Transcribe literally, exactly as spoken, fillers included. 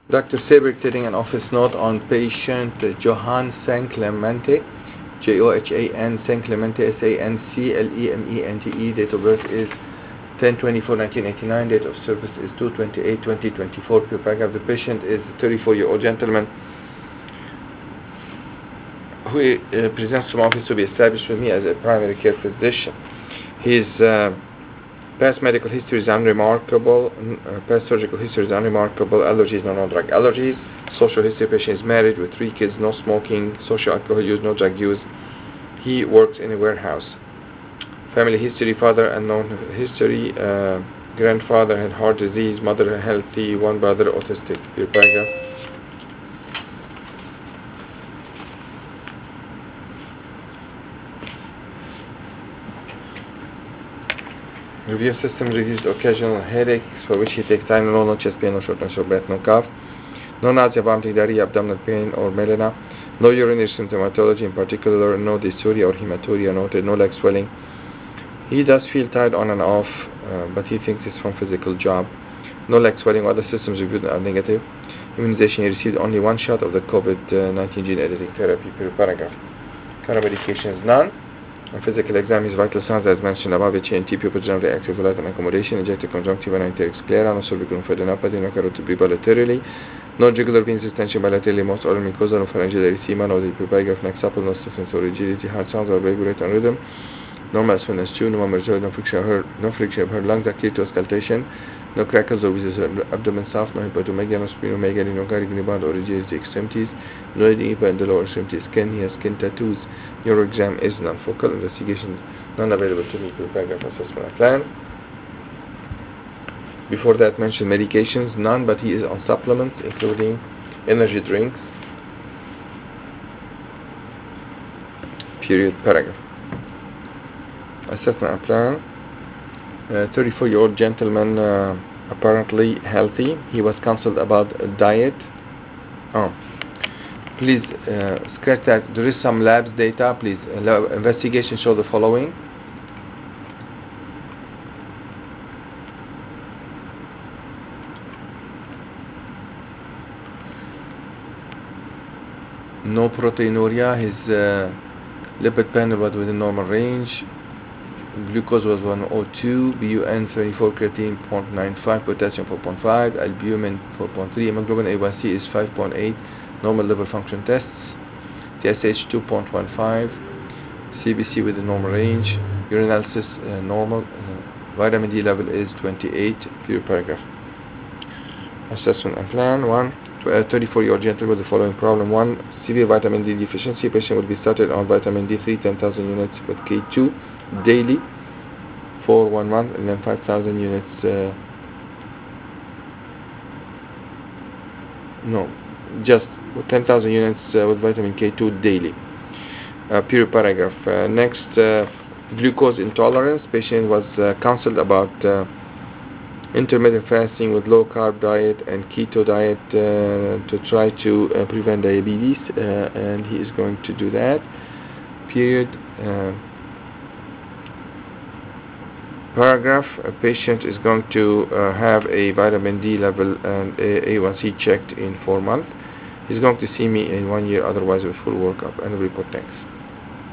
Doctor Seberg taking an office note on patient Johan Sanclemente, J O H A N Sanclemente, S A N C L E M E N T E. Date of birth is ten twenty-four nineteen eighty-nine. Date of service is two twenty-eight twenty twenty-four. Pure paragraph. The patient is a thirty-four year old gentleman who uh, presents to my office to be established with me as a primary care physician. His uh, past medical history is unremarkable. Uh, past surgical history is unremarkable. Allergies, no non-drug allergies. Social history: patient is married with three kids, no smoking, social alcohol use, no drug use. He works in a warehouse. Family history: father unknown history. Uh, grandfather had heart disease. Mother healthy. One brother autistic. Pure paragraph. Review system: reduced occasional headaches for which he takes Tylenol, no chest pain, no shortness of breath, no cough, no nausea, vomiting, diarrhea, abdominal pain or melena, no urinary symptomatology in particular, no dysuria or hematuria noted, no leg swelling. He does feel tired on and off, uh, but he thinks it's from physical job. No leg swelling. Other systems reviewed are negative. Immunization: he received only one shot of the COVID nineteen gene editing therapy. Per paragraph. Current medications: none. On physical exam, his vital signs as mentioned above: H A N T, pupil generally active, light and accommodation, injected conjunctiva, anterior sclera, no cervical lymphadenopathy, no carotid bilaterally, no jugular veins extension bilaterally, most oral mucosal, no pharyngeal erythema, no deep paragraph, neck supple, no stiffness or rigidity, heart sounds or regulate and rhythm, normal as soon as two, no majority, no friction of her, no friction of her lungs, acute auscultation, no crackles or wheezes, abdomen soft, no hepatomegaly, no splenomegaly, no gargling band or rigidity extremities, no edema in the lower extremity skin. He has skin tattoos. Your exam is non-focal. Investigation none available to me. Paragraph. Assessment plan. Before that, mentioned medications: none, but he is on supplements including energy drinks. Period. Paragraph. Assessment plan. Uh, thirty-four year old gentleman, uh, apparently healthy. He was counseled about diet. Oh, please uh, scratch that. There is some labs data. Please, uh, lab investigation show the following. No proteinuria. His uh, lipid panel was within normal range. Glucose was one oh two, B U N thirty-four, creatine zero point nine five, potassium four point five, albumin four point three, hemoglobin A one C is five point eight, normal liver function tests, T S H two point one five, C B C within normal range, urinalysis uh, normal, uh, vitamin D level is twenty-eight. Pure paragraph. Assessment and plan. One, thirty-four year old gentleman with the following problem. One, severe vitamin D deficiency. Patient will be started on vitamin D three, ten thousand units with K two daily for one month, and then five thousand units. Uh, no, just ten thousand units uh, with vitamin K two daily. Uh, pure paragraph. Uh, next, uh, glucose intolerance. Patient was uh, counseled about uh, intermittent fasting with low carb diet and keto diet uh, to try to uh, prevent diabetes, uh, and he is going to do that. Period. Uh, paragraph. A patient is going to uh, have a vitamin D level and A one C checked in four months. He's going to see me in one year, otherwise with full workup. And report. Thanks.